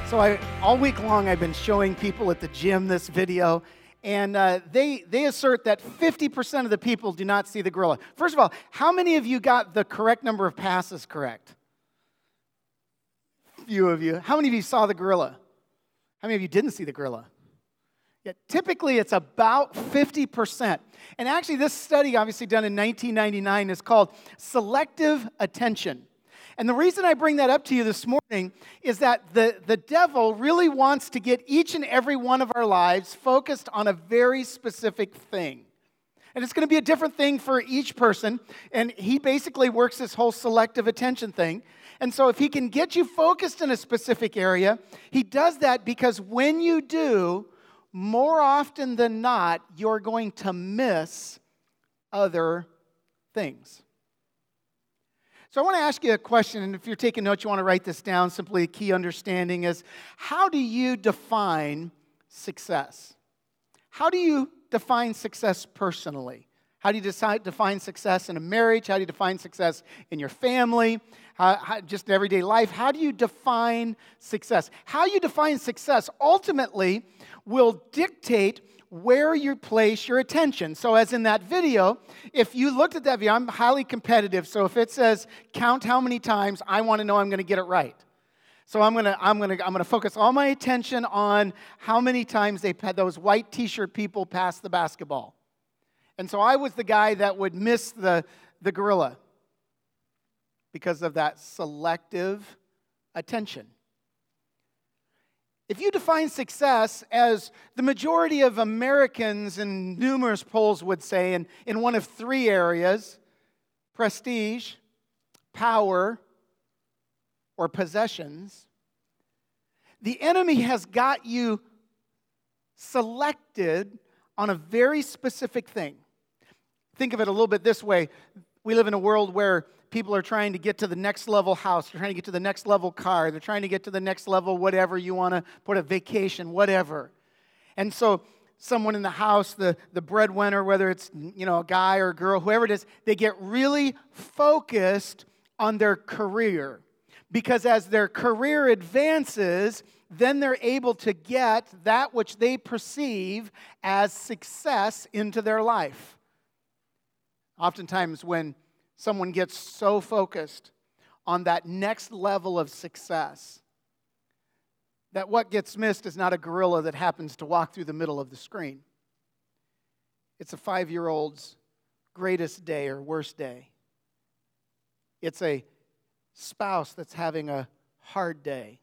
So all week long, I've been showing people at the gym this video, and they assert that 50% of the people do not see the gorilla. First of all, how many of you got the correct number of passes correct? Few of you. How many of you saw the gorilla? How many of you didn't see the gorilla? Yeah, typically, it's about 50%. And actually, this study, obviously done in 1999, is called Selective Attention. And the reason I bring that up to you this morning is that the devil really wants to get each and every one of our lives focused on a very specific thing. And it's going to be a different thing for each person. And he basically works this whole selective attention thing. And so if he can get you focused in a specific area, he does that because when you do, more often than not, you're going to miss other things. So I want to ask you a question, and if you're taking notes, you want to write this down. Simply a key understanding is, how do you define success? How do you define success personally? How do you define success in a marriage? How do you define success in your family? Just in everyday life? How do you define success? How you define success ultimately will dictate where you place your attention. So as in that video, if you looked at that video, I'm highly competitive, so if it says count how many times, I want to know I'm going to get it right. So I'm going to focus all my attention on how many times those white t-shirt people pass the basketball. And so I was the guy that would miss the gorilla because of that selective attention. If you define success as the majority of Americans in numerous polls would say in one of three areas, prestige, power, or possessions, the enemy has got you selected on a very specific thing. Think of it a little bit this way. We live in a world where people are trying to get to the next level house. They're trying to get to the next level car. They're trying to get to the next level whatever you want to put, a vacation, whatever. And so someone in the house, the breadwinner, whether it's a guy or a girl, whoever it is, they get really focused on their career. Because as their career advances, then they're able to get that which they perceive as success into their life. Oftentimes when someone gets so focused on that next level of success that what gets missed is not a gorilla that happens to walk through the middle of the screen. It's a 5-year-old's greatest day or worst day. It's a spouse that's having a hard day.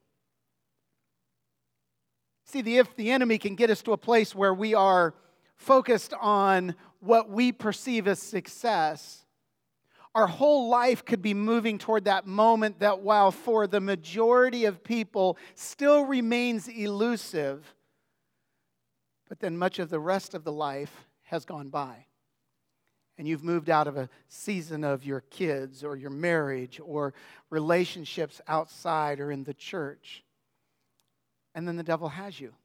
See, if the enemy can get us to a place where we are focused on what we perceive as success, our whole life could be moving toward that moment that, while for the majority of people still remains elusive, but then much of the rest of the life has gone by. And you've moved out of a season of your kids or your marriage or relationships outside or in the church. And then the devil has you.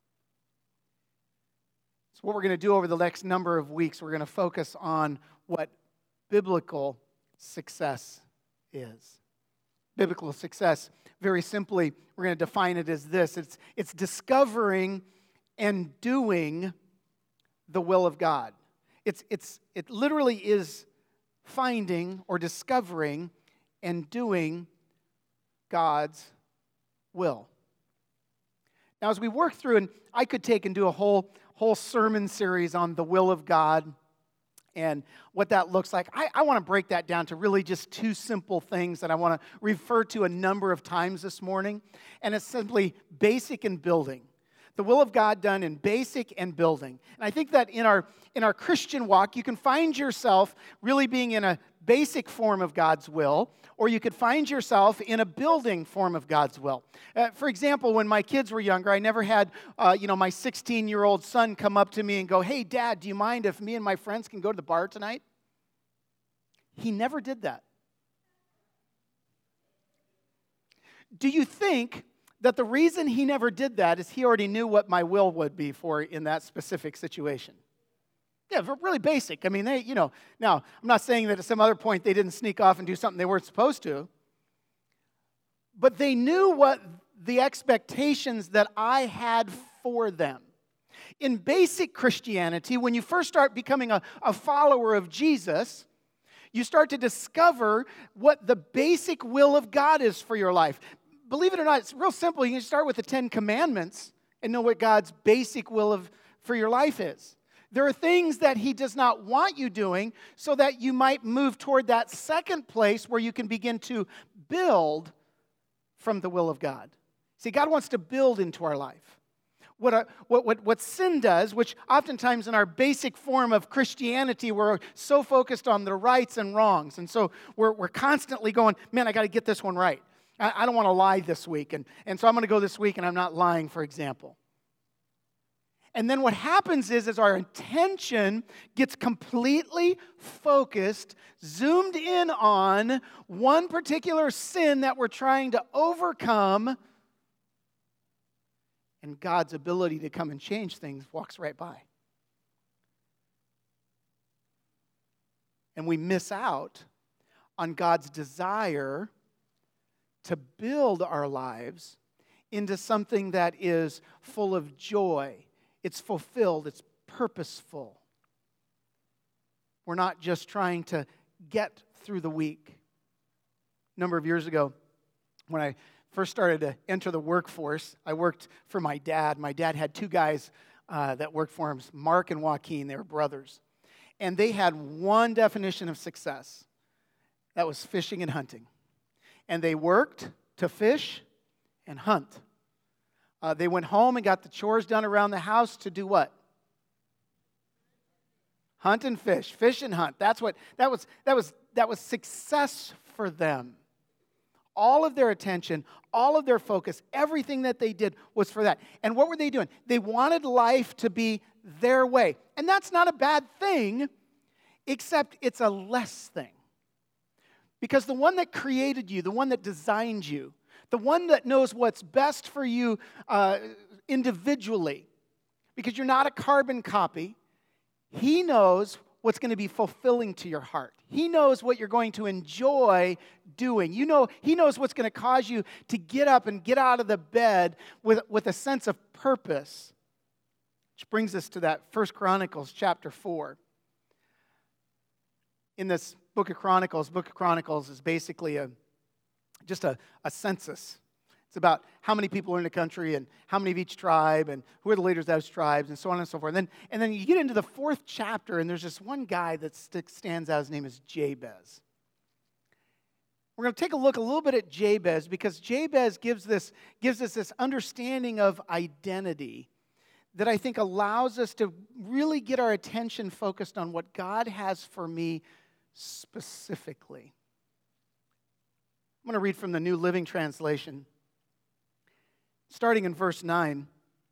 So what we're going to do over the next number of weeks, we're going to focus on what biblical success is. Biblical success, very simply, we're going to define it as this. It's discovering and doing the will of God. It literally is finding or discovering and doing God's will. Now, as we work through, and I could take and do a whole sermon series on the will of God and what that looks like. I want to break that down to really just two simple things that I want to refer to a number of times this morning. And it's simply basic and building. The will of God done in basic and building. And I think that in our Christian walk, you can find yourself really being in a basic form of God's will, or you could find yourself in a building form of God's will. For example, when my kids were younger, I never had, my 16-year-old son come up to me and go, "Hey, Dad, do you mind if me and my friends can go to the bar tonight?" He never did that. Do you think that the reason he never did that is he already knew what my will would be for in that specific situation? Yeah, really basic. I mean, now, I'm not saying that at some other point they didn't sneak off and do something they weren't supposed to, but they knew what the expectations that I had for them. In basic Christianity, when you first start becoming a follower of Jesus, you start to discover what the basic will of God is for your life. Believe it or not, it's real simple. You can start with the 10 Commandments and know what God's basic will for your life is. There are things that He does not want you doing so that you might move toward that second place where you can begin to build from the will of God. See, God wants to build into our life. What sin does, which oftentimes in our basic form of Christianity, we're so focused on the rights and wrongs. And so we're constantly going, man, I got to get this one right. I don't want to lie this week. And so I'm going to go this week and I'm not lying, for example. And then what happens is our attention gets completely focused, zoomed in on one particular sin that we're trying to overcome, and God's ability to come and change things walks right by. And we miss out on God's desire to build our lives into something that is full of joy. It's fulfilled. It's purposeful. We're not just trying to get through the week. A number of years ago, when I first started to enter the workforce, I worked for my dad. My dad had two guys that worked for him, Mark and Joaquin. They were brothers. And they had one definition of success. That was fishing and hunting. And they worked to fish and hunt. They went home and got the chores done around the house to do what? Hunt and fish and hunt. That was success for them. All of their attention, all of their focus, everything that they did was for that. And what were they doing? They wanted life to be their way. And that's not a bad thing, except it's a less thing. Because the one that created you, the one that designed you, the one that knows what's best for you individually, because you're not a carbon copy, He knows what's going to be fulfilling to your heart. He knows what you're going to enjoy doing. He knows what's going to cause you to get up and get out of the bed with a sense of purpose. Which brings us to that 1 Chronicles chapter 4. In this Book of Chronicles is basically just a census. It's about how many people are in the country and how many of each tribe and who are the leaders of those tribes and so on and so forth. And then you get into the 4th chapter and there's this one guy that stands out. His name is Jabez. We're going to take a look a little bit at Jabez because Jabez gives us this understanding of identity that I think allows us to really get our attention focused on what God has for me specifically. I'm going to read from the New Living Translation, starting in verse 9.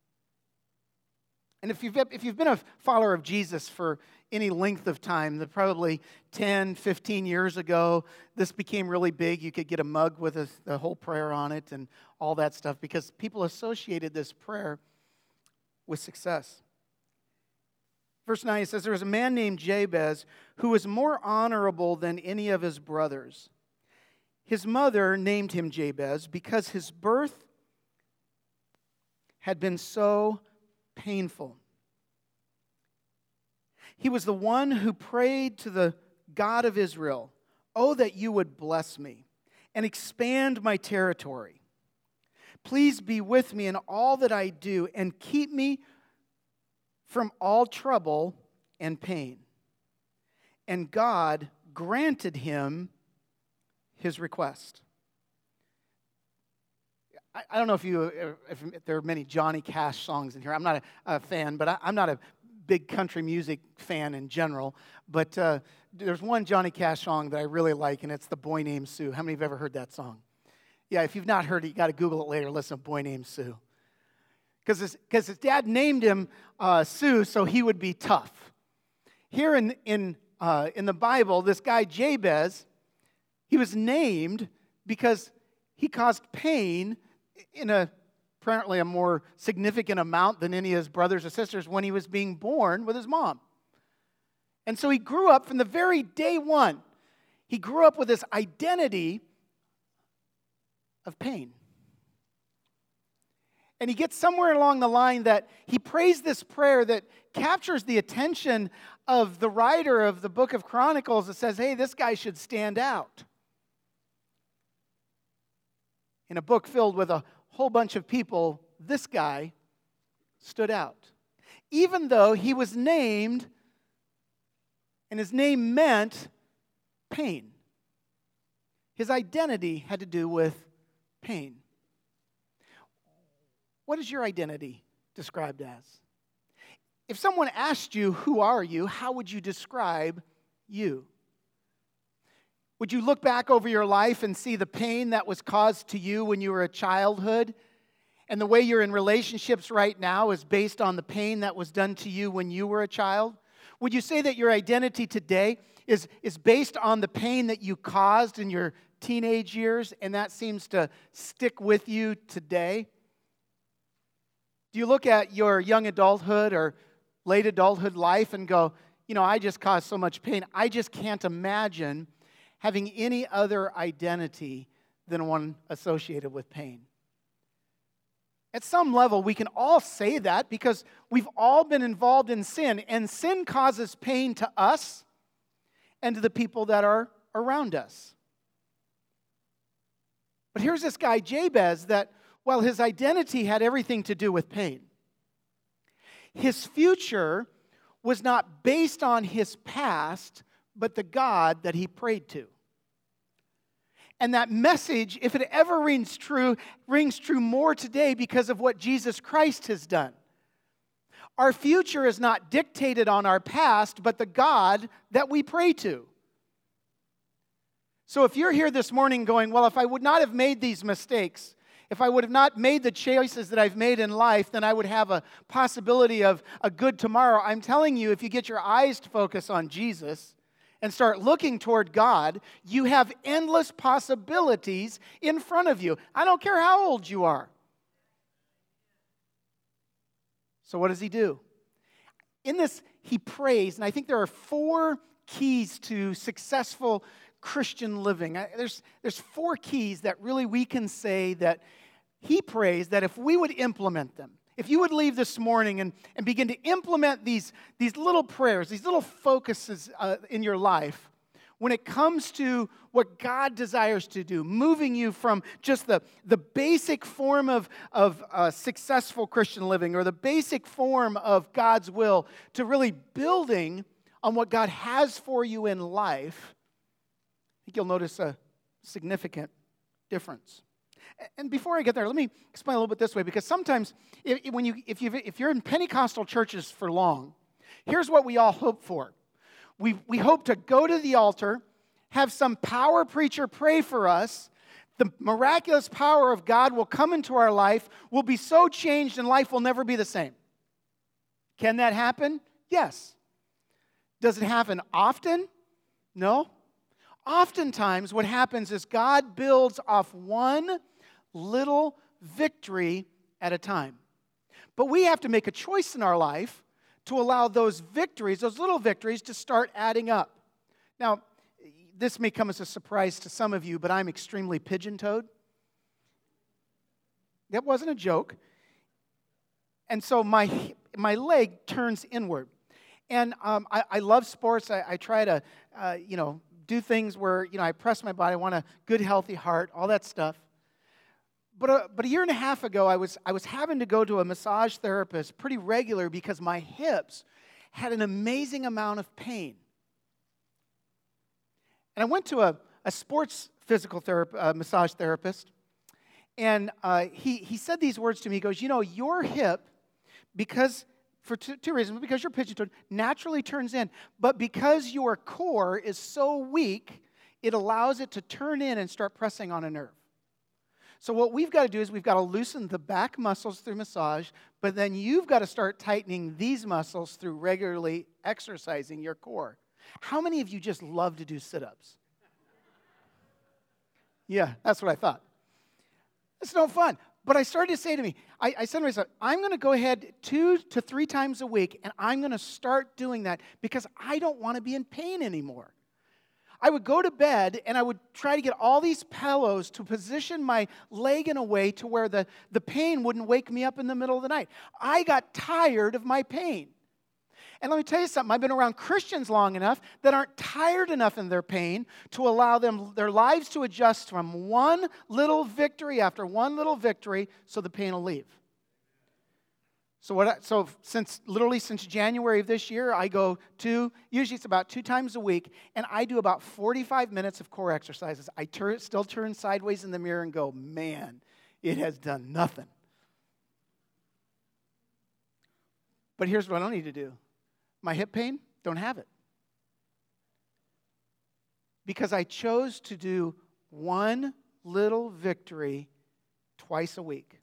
And if you've been a follower of Jesus for any length of time, probably 10, 15 years ago, this became really big. You could get a mug with the whole prayer on it and all that stuff because people associated this prayer with success. Verse 9 says, there was a man named Jabez who was more honorable than any of his brothers. His mother named him Jabez because his birth had been so painful. He was the one who prayed to the God of Israel, "Oh, that you would bless me and expand my territory. Please be with me in all that I do and keep me from all trouble and pain." And God granted him his request. I don't know if there are many Johnny Cash songs in here. I'm not a fan, but I'm not a big country music fan in general. But there's one Johnny Cash song that I really like, and it's The Boy Named Sue. How many have ever heard that song? Yeah, if you've not heard it, you got to Google it later. Listen to Boy Named Sue. Because his dad named him Sue so he would be tough. Here in the Bible, this guy Jabez, he was named because he caused pain in apparently a more significant amount than any of his brothers or sisters when he was being born with his mom. And so he grew up from the very day one. He grew up with this identity of pain. And he gets somewhere along the line that he prays this prayer that captures the attention of the writer of the book of Chronicles that says, hey, this guy should stand out. In a book filled with a whole bunch of people, this guy stood out. Even though he was named, and his name meant pain. His identity had to do with pain. What is your identity described as? If someone asked you, who are you, how would you describe you? Would you look back over your life and see the pain that was caused to you when you were a childhood? And the way you're in relationships right now is based on the pain that was done to you when you were a child? Would you say that your identity today is based on the pain that you caused in your teenage years, and that seems to stick with you today? Do you look at your young adulthood or late adulthood life and go, I just caused so much pain. I just can't imagine having any other identity than one associated with pain. At some level, we can all say that because we've all been involved in sin, and sin causes pain to us and to the people that are around us. But here's this guy, Jabez, that while his identity had everything to do with pain, his future was not based on his past, but the God that he prayed to. And that message, if it ever rings true more today because of what Jesus Christ has done. Our future is not dictated on our past, but the God that we pray to. So if you're here this morning going, well, if I would not have made these mistakes, if I would have not made the choices that I've made in life, then I would have a possibility of a good tomorrow. I'm telling you, if you get your eyes to focus on Jesus and start looking toward God, you have endless possibilities in front of you. I don't care how old you are. So what does he do? In this, he prays, and I think there are 4 keys to successful Christian living. There's 4 keys that really we can say that he prays that if we would implement them, if you would leave this morning and begin to implement these little prayers, these little focuses in your life, when it comes to what God desires to do, moving you from just the basic form of successful Christian living or the basic form of God's will to really building on what God has for you in life, I think you'll notice a significant difference. And before I get there, let me explain a little bit this way, because sometimes if you're in Pentecostal churches for long, here's what we all hope for. We hope to go to the altar, have some power preacher pray for us, the miraculous power of God will come into our life, we'll be so changed and life will never be the same. Can that happen? Yes. Does it happen often? No. Oftentimes what happens is God builds off one little victory at a time. But we have to make a choice in our life to allow those victories, those little victories, to start adding up. Now, this may come as a surprise to some of you, but I'm extremely pigeon-toed. That wasn't a joke. And so my leg turns inward. And I love sports. I try to, do things where, I press my body. I want a good, healthy heart, all that stuff. But a year and a half ago, I was having to go to a massage therapist pretty regular because my hips had an amazing amount of pain. And I went to a sports physical massage therapist, and he said these words to me. He goes, your hip, because for two reasons, because you're pigeon-toed, naturally turns in, but because your core is so weak, it allows it to turn in and start pressing on a nerve. So what we've got to do is we've got to loosen the back muscles through massage, but then you've got to start tightening these muscles through regularly exercising your core. How many of you just love to do sit-ups? Yeah, that's what I thought. It's no fun. But I started to say to me, I said to myself, I'm going to go ahead 2 to 3 times a week, and I'm going to start doing that because I don't want to be in pain anymore. I would go to bed and I would try to get all these pillows to position my leg in a way to where the pain wouldn't wake me up in the middle of the night. I got tired of my pain. And let me tell you something, I've been around Christians long enough that aren't tired enough in their pain to allow their lives to adjust from one little victory after one little victory so the pain will leave. So since January of this year, I go usually it's about 2 times a week, and I do about 45 minutes of core exercises. I still turn sideways in the mirror and go, man, it has done nothing. But here's what I don't need to do. My hip pain, don't have it. Because I chose to do one little victory twice a week.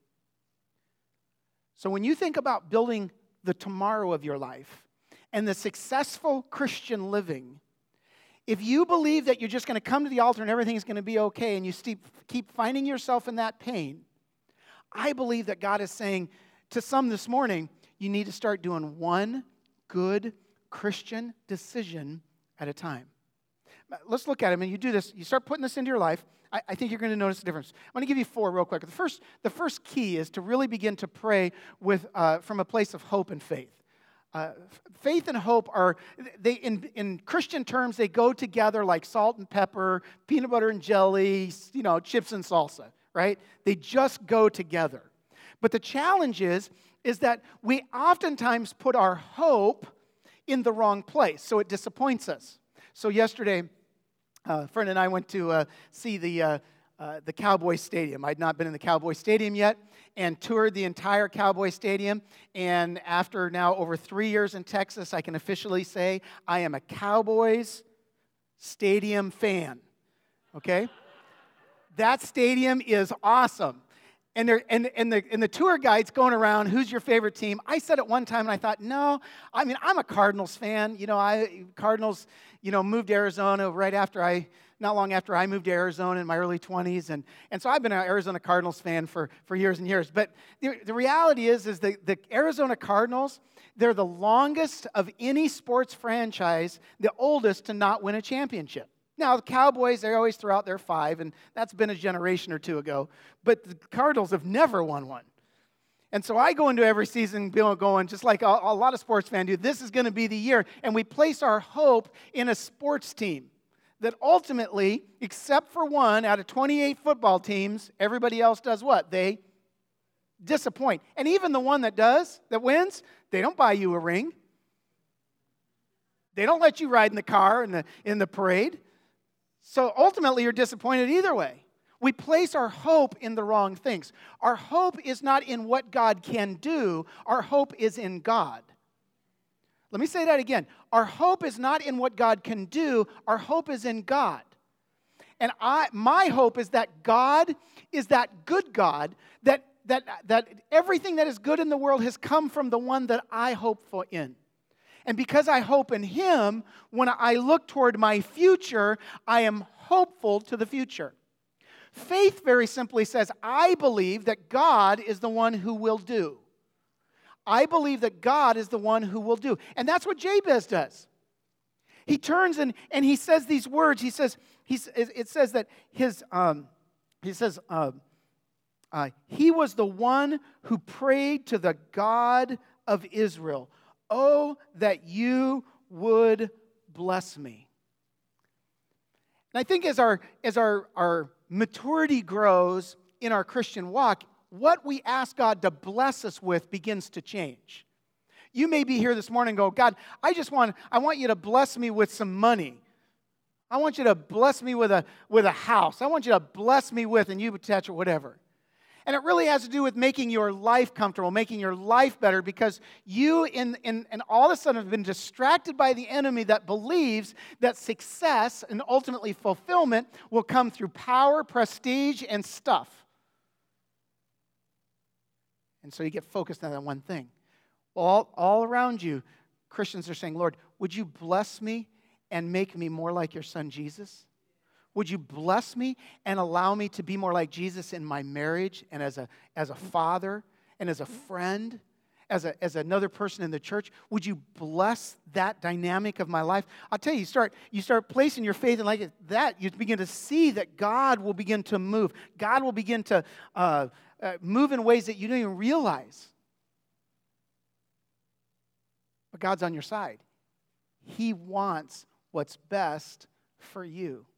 So when you think about building the tomorrow of your life and the successful Christian living, if you believe that you're just going to come to the altar and everything's going to be okay and you keep finding yourself in that pain, I believe that God is saying to some this morning, you need to start doing one good Christian decision at a time. Let's look at it. I mean, you do this, you start putting this into your life, I think you're going to notice a difference. I'm going to give you 4 real quick. The first key is to really begin to pray from a place of hope and faith. Faith and hope in Christian terms, they go together like salt and pepper, peanut butter and jelly, chips and salsa, right? They just go together. But the challenge is that we oftentimes put our hope in the wrong place, so it disappoints us. So yesterday, a friend and I went to see the Cowboy Stadium. I'd not been in the Cowboy Stadium yet and toured the entire Cowboy Stadium. And after now over 3 years in Texas, I can officially say I am a Cowboys Stadium fan, okay? That stadium is awesome. And the tour guide's going around, who's your favorite team? I said it one time, and I thought, no, I'm a Cardinals fan. Cardinals, moved to Arizona not long after I moved to Arizona in my early 20s. And so I've been an Arizona Cardinals fan for years and years. But the reality is the Arizona Cardinals, they're the longest of any sports franchise, the oldest to not win a championship. Now, the Cowboys, they always throw out their 5, and that's been a generation or 2 ago. But the Cardinals have never won one. And so I go into every season going, just like a lot of sports fans do, this is going to be the year. And we place our hope in a sports team that ultimately, except for one out of 28 football teams, everybody else does what? They disappoint. And even the one that wins, they don't buy you a ring. They don't let you ride in the car in the parade. So ultimately, you're disappointed either way. We place our hope in the wrong things. Our hope is not in what God can do. Our hope is in God. Let me say that again. Our hope is not in what God can do. Our hope is in God. And my hope is that God is that good God, that everything that is good in the world has come from the one that I hope for in. And because I hope in Him, when I look toward my future, I am hopeful to the future. Faith very simply says, I believe that God is the one who will do. I believe that God is the one who will do. And that's what Jabez does. He turns and he says these words. It says that he was the one who prayed to the God of Israel. Oh, that you would bless me. And I think as our maturity grows in our Christian walk, what we ask God to bless us with begins to change. You may be here this morning and go, God, I want you to bless me with some money. I want you to bless me with a house. I want you to bless me with, and you attach or whatever. And it really has to do with making your life comfortable, making your life better, because you and all of a sudden have been distracted by the enemy that believes that success and ultimately fulfillment will come through power, prestige, and stuff. And so you get focused on that one thing. Well, all around you, Christians are saying, Lord, would you bless me and make me more like your son Jesus? Would you bless me and allow me to be more like Jesus in my marriage and as a father and as a friend as another person in the church? Would you bless that dynamic of my life? I'll tell you, you start placing your faith in like that, you begin to see that God will begin to move. God will begin to move in ways that you don't even realize. But God's on your side. He wants what's best for you.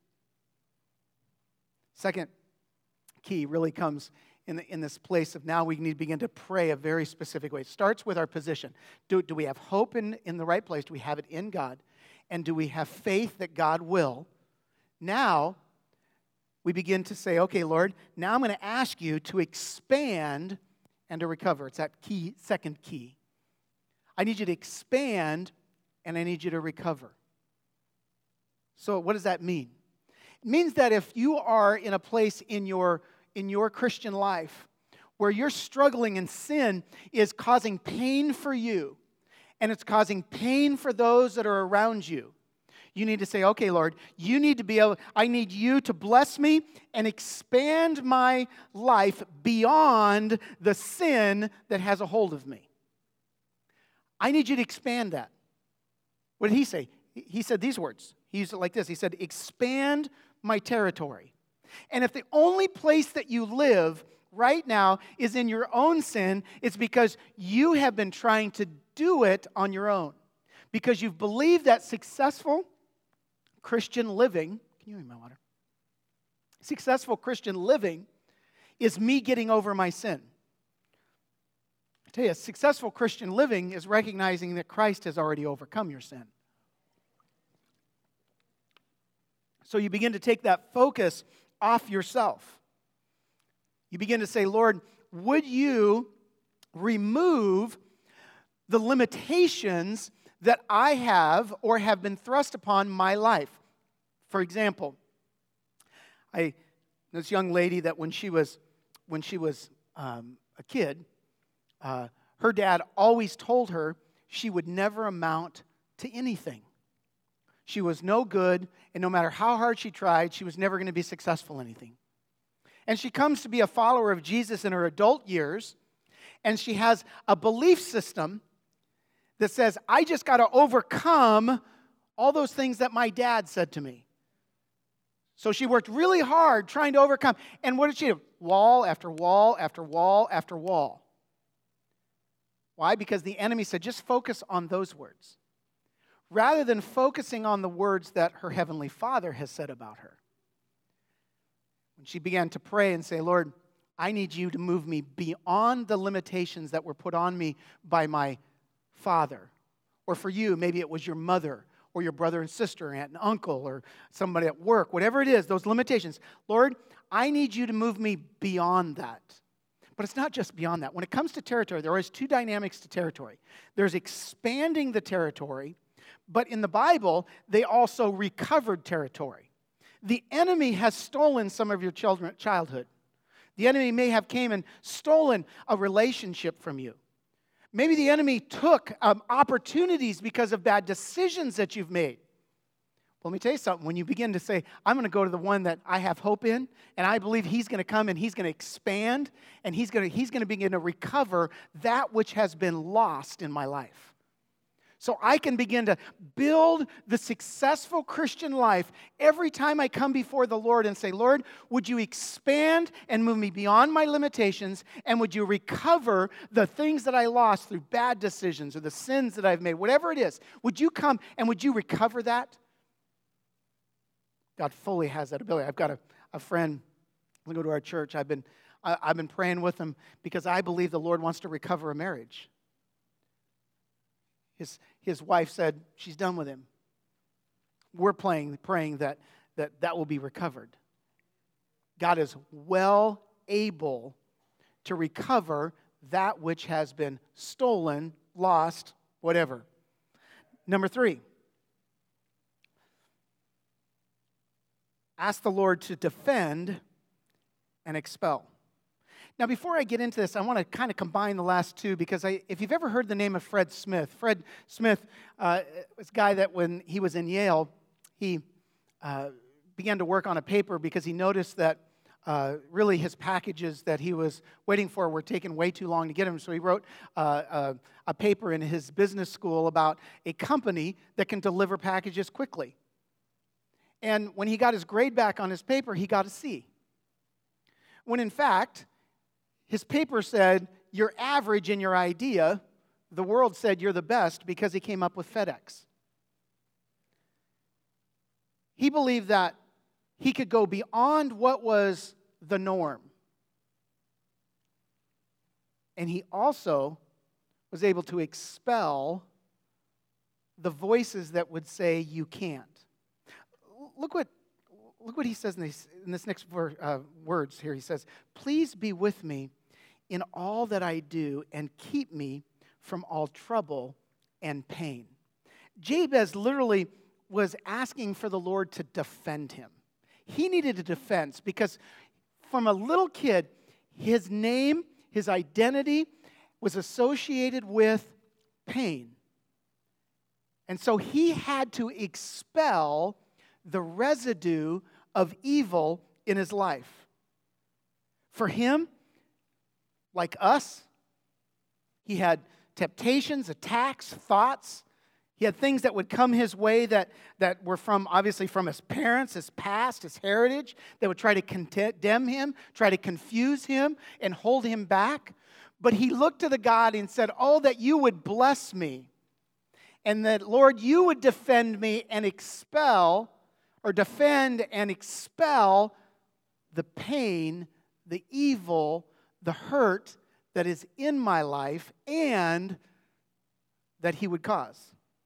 Second key really comes in this place of now we need to begin to pray a very specific way. It starts with our position. Do we have hope in the right place? Do we have it in God? And do we have faith that God will? Now, we begin to say, okay, Lord, now I'm going to ask you to expand and to recover. It's that key, second key. I need you to expand and I need you to recover. So what does that mean? It means that if you are in a place in your Christian life where you're struggling and sin is causing pain for you and it's causing pain for those that are around you, you need to say, okay, Lord, I need you to bless me and expand my life beyond the sin that has a hold of me. I need you to expand that. What did he say? He said these words. He used it like this. He said, expand my territory. And if the only place that you live right now is in your own sin, it's because you have been trying to do it on your own. Because you've believed that successful Christian living, can you give me my water? Successful Christian living is me getting over my sin. I tell you, successful Christian living is recognizing that Christ has already overcome your sin. So you begin to take that focus off yourself. You begin to say, Lord, would you remove the limitations that I have or have been thrust upon my life? For example, this young lady that when she was a kid, her dad always told her she would never amount to anything. She was no good, and no matter how hard she tried, she was never going to be successful in anything. And she comes to be a follower of Jesus in her adult years, and she has a belief system that says, I just got to overcome all those things that my dad said to me. So she worked really hard trying to overcome. And what did she do? Wall after wall after wall after wall. Why? Because the enemy said, just focus on those words, rather than focusing on the words that her heavenly Father has said about her. When she began to pray and say, Lord, I need you to move me beyond the limitations that were put on me by my father. Or for you, maybe it was your mother or your brother and sister, aunt and uncle, or somebody at work, whatever it is, those limitations. Lord, I need you to move me beyond that. But it's not just beyond that. When it comes to territory, there are always two dynamics to territory. There's expanding the territory, but in the Bible, they also recovered territory. The enemy has stolen some of your childhood. The enemy may have came and stolen a relationship from you. Maybe the enemy took opportunities because of bad decisions that you've made. Well, let me tell you something. When you begin to say, I'm going to go to the one that I have hope in, and I believe he's going to come and he's going to expand, and he's going to begin to recover that which has been lost in my life. So I can begin to build the successful Christian life every time I come before the Lord and say, Lord, would you expand and move me beyond my limitations, and would you recover the things that I lost through bad decisions or the sins that I've made, whatever it is. Would you come and would you recover that? God fully has that ability. I've got a friend who go to our church. I've been praying with him because I believe the Lord wants to recover a marriage. His wife said she's done with him. We're praying that will be recovered. God is well able to recover that which has been stolen, lost, whatever. Number 3. Ask the Lord to defend and expel. Now, before I get into this, I want to kind of combine the last two because if you've ever heard the name of Fred Smith was a guy that when he was in Yale, he began to work on a paper because he noticed that really his packages that he was waiting for were taking way too long to get him. So he wrote a paper in his business school about a company that can deliver packages quickly. And when he got his grade back on his paper, he got a C. When in fact, his paper said, you're average in your idea. The world said you're the best because he came up with FedEx. He believed that he could go beyond what was the norm. And he also was able to expel the voices that would say you can't. Look what he says in this next words here. He says, please be with me in all that I do and keep me from all trouble and pain. Jabez literally was asking for the Lord to defend him. He needed a defense because from a little kid, his name, his identity was associated with pain. And so he had to expel the residue of evil in his life. For him, like us, he had temptations, attacks, thoughts. He had things that would come his way that were obviously from his parents, his past, his heritage, that would try to condemn him, try to confuse him, and hold him back. But he looked to the God and said, oh, that you would bless me, and that, Lord, you would defend me and defend and expel the pain, the evil, the hurt that is in my life, and that he would cause.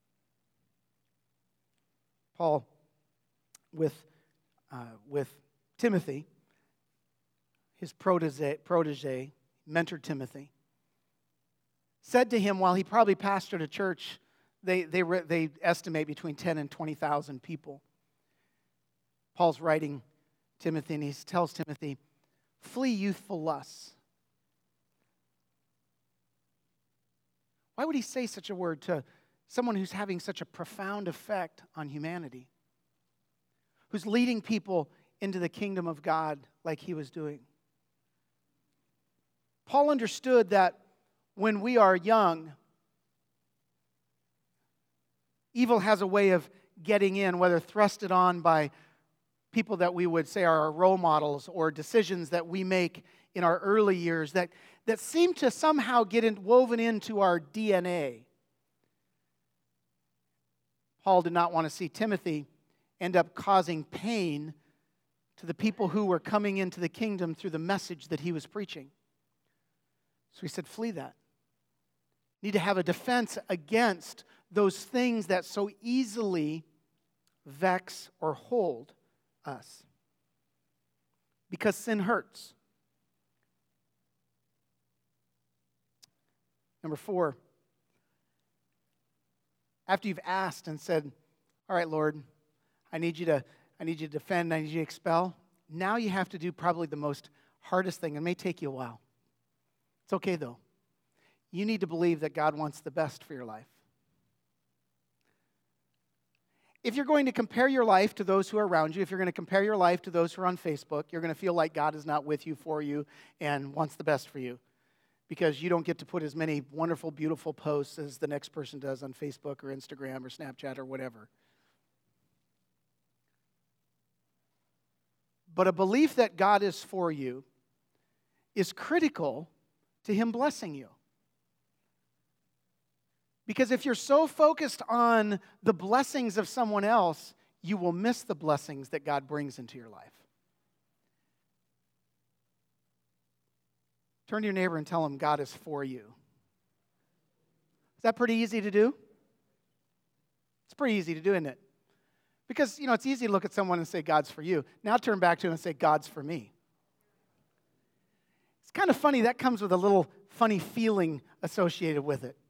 Paul, with Timothy, his protege, mentored Timothy, said to him while he probably pastored a church, they estimate between 10 and 20,000 people. Paul's writing Timothy, and he tells Timothy, flee youthful lusts. Why would he say such a word to someone who's having such a profound effect on humanity? Who's leading people into the kingdom of God like he was doing? Paul understood that when we are young, evil has a way of getting in, whether thrusted on by people that we would say are our role models or decisions that we make in our early years that seem to somehow get woven into our DNA. Paul did not want to see Timothy end up causing pain to the people who were coming into the kingdom through the message that he was preaching. So he said, flee that. You need to have a defense against those things that so easily vex or hold us. Because sin hurts. Number 4, after you've asked and said, all right, Lord, I need you to defend, I need you to expel, now you have to do probably the most hardest thing. It may take you a while. It's okay, though. You need to believe that God wants the best for your life. If you're going to compare your life to those who are around you, if you're going to compare your life to those who are on Facebook, you're going to feel like God is not with you, for you, and wants the best for you. Because you don't get to put as many wonderful, beautiful posts as the next person does on Facebook or Instagram or Snapchat or whatever. But a belief that God is for you is critical to Him blessing you. Because if you're so focused on the blessings of someone else, you will miss the blessings that God brings into your life. Turn to your neighbor and tell him God is for you. Is that pretty easy to do? It's pretty easy to do, isn't it? Because, it's easy to look at someone and say, God's for you. Now turn back to him and say, God's for me. It's kind of funny. That comes with a little funny feeling associated with it.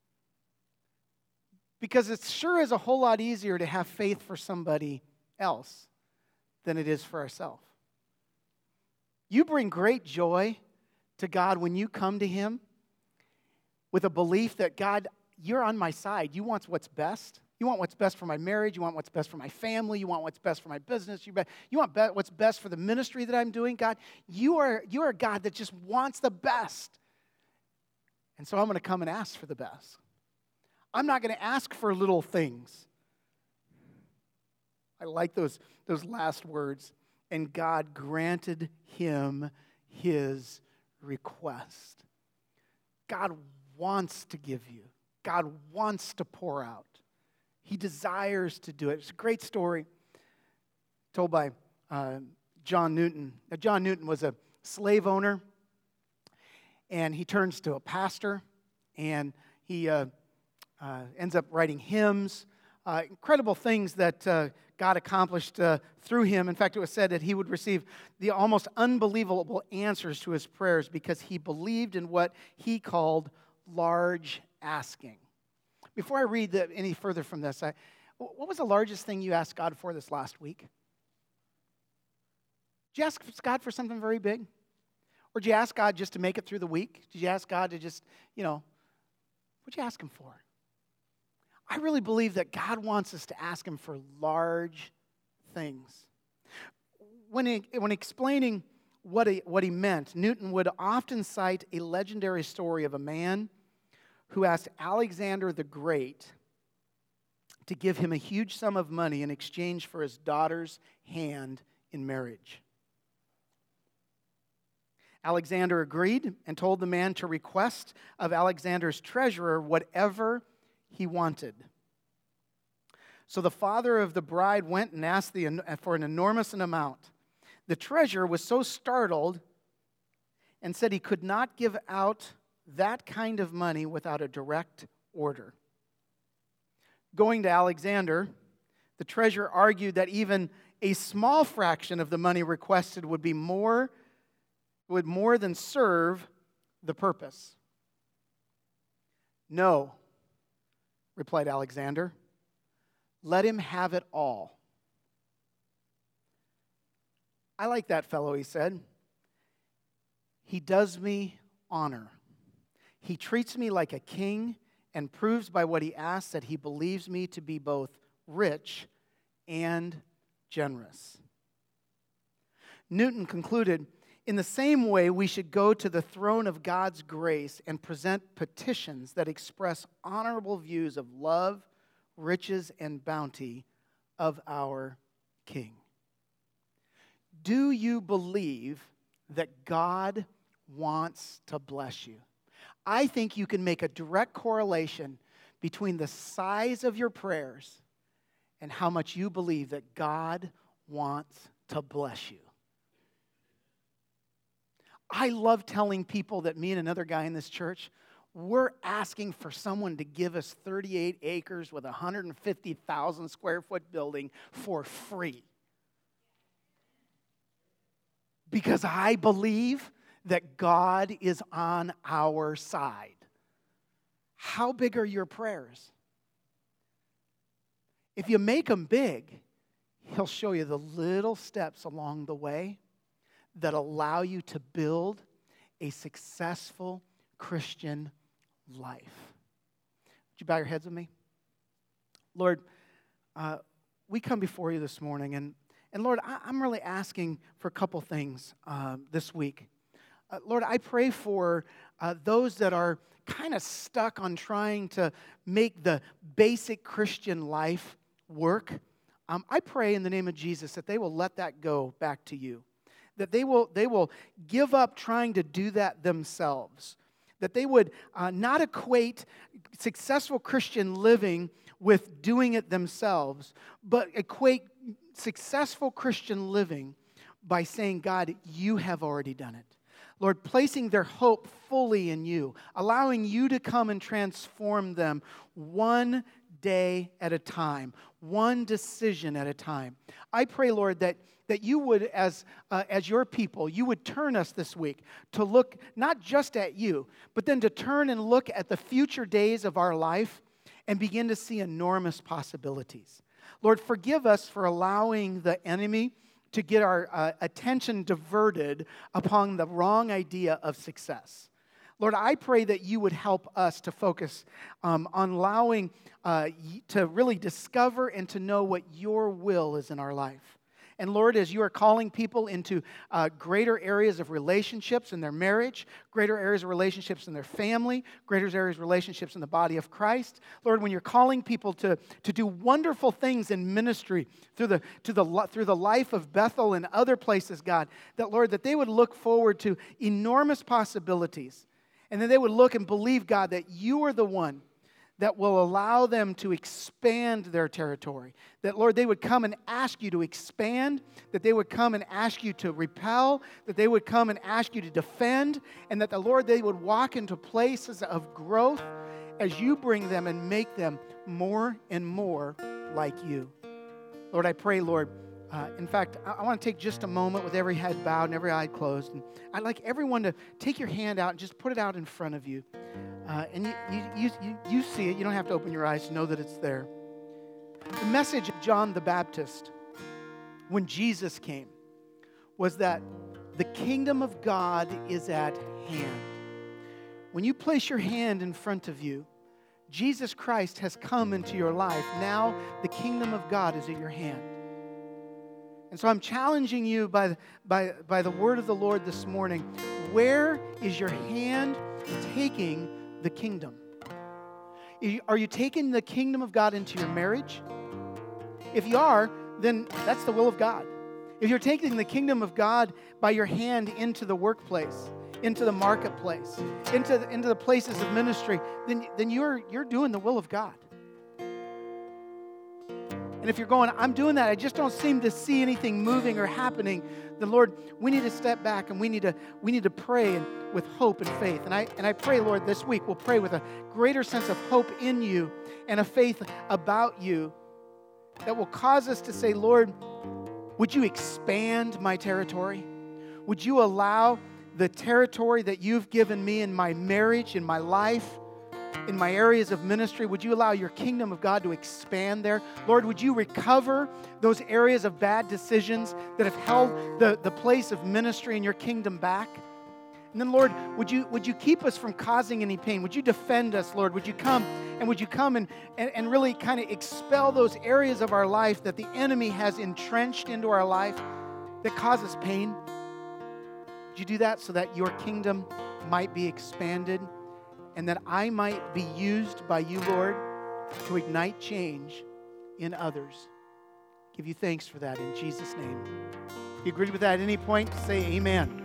Because it sure is a whole lot easier to have faith for somebody else than it is for ourselves. You bring great joy to God when you come to Him with a belief that, God, you're on my side. You want what's best. You want what's best for my marriage. You want what's best for my family. You want what's best for my business. You want what's best for the ministry that I'm doing. God, you are a God that just wants the best. And so I'm going to come and ask for the best. I'm not going to ask for little things. I like those last words. And God granted him his request. God wants to give you. God wants to pour out. He desires to do it. It's a great story told by John Newton. Now, John Newton was a slave owner, and he turns to a pastor, and he ends up writing hymns, incredible things that God accomplished through him. In fact, it was said that he would receive the almost unbelievable answers to his prayers because he believed in what he called large asking. Before I read any further from this, what was the largest thing you asked God for this last week? Did you ask God for something very big? Or did you ask God just to make it through the week? Did you ask God to just, what'd you ask him for? I really believe that God wants us to ask him for large things. When explaining what he meant, Newton would often cite a legendary story of a man who asked Alexander the Great to give him a huge sum of money in exchange for his daughter's hand in marriage. Alexander agreed and told the man to request of Alexander's treasurer whatever he wanted. So the father of the bride went and asked for an enormous amount. The treasurer was so startled and said he could not give out that kind of money without a direct order. Going to Alexander, the treasurer argued that even a small fraction of the money requested would more than serve the purpose. No, replied Alexander. Let him have it all. I like that fellow, he said. He does me honor. He treats me like a king and proves by what he asks that he believes me to be both rich and generous. Newton concluded, in the same way, we should go to the throne of God's grace and present petitions that express honorable views of love, riches, and bounty of our King. Do you believe that God wants to bless you? I think you can make a direct correlation between the size of your prayers and how much you believe that God wants to bless you. I love telling people that me and another guy in this church, we're asking for someone to give us 38 acres with a 150,000 square foot building for free. Because I believe that God is on our side. How big are your prayers? If you make them big, He'll show you the little steps along the way that allow you to build a successful Christian life. Would you bow your heads with me? Lord, we come before you this morning, and Lord, I'm really asking for a couple things this week. Lord, I pray for those that are kind of stuck on trying to make the basic Christian life work. I pray in the name of Jesus that they will let that go back to you. That they will give up trying to do that themselves. That they would not equate successful Christian living with doing it themselves, but equate successful Christian living by saying, God, you have already done it. Lord, placing their hope fully in you, allowing you to come and transform them one day at a time, one decision at a time. I pray, Lord, that you would, as your people, you would turn us this week to look not just at you, but then to turn and look at the future days of our life and begin to see enormous possibilities. Lord, forgive us for allowing the enemy to get our attention diverted upon the wrong idea of success. Lord, I pray that you would help us to focus on allowing to really discover and to know what your will is in our life. And Lord, as you are calling people into greater areas of relationships in their marriage, greater areas of relationships in their family, greater areas of relationships in the body of Christ, Lord, when you're calling people to do wonderful things in ministry through the life of Bethel and other places, God, that Lord, that they would look forward to enormous possibilities, and then they would look and believe, God, that you are the one that will allow them to expand their territory. That, Lord, they would come and ask you to expand, that they would come and ask you to repel, that they would come and ask you to defend, and that, the Lord, they would walk into places of growth as you bring them and make them more and more like you. Lord, I pray, Lord, in fact, I want to take just a moment with every head bowed and every eye closed. And I'd like everyone to take your hand out and just put it out in front of you. And you see it. You don't have to open your eyes to know that it's there. The message of John the Baptist when Jesus came was that the kingdom of God is at hand. When you place your hand in front of you, Jesus Christ has come into your life. Now the kingdom of God is at your hand. And so I'm challenging you by the word of the Lord this morning. Where is your hand taking the kingdom? Are you taking the kingdom of God into your marriage? If you are, then that's the will of God. If you're taking the kingdom of God by your hand into the workplace, into the marketplace, into the places of ministry, then you're doing the will of God. And if you're going, I'm doing that, I just don't seem to see anything moving or happening, then Lord, we need to step back and we need to pray with hope and faith. And I pray, Lord, this week we'll pray with a greater sense of hope in you and a faith about you that will cause us to say, Lord, would you expand my territory? Would you allow the territory that you've given me in my marriage, in my life, in my areas of ministry, would you allow your kingdom of God to expand there? Lord, would you recover those areas of bad decisions that have held the place of ministry in your kingdom back? And then, Lord, would you keep us from causing any pain? Would you defend us, Lord? Would you come and really kind of expel those areas of our life that the enemy has entrenched into our life that causes pain? Would you do that so that your kingdom might be expanded and that I might be used by you, Lord, to ignite change in others? Give you thanks for that in Jesus' name. If you agree with that at any point, say amen.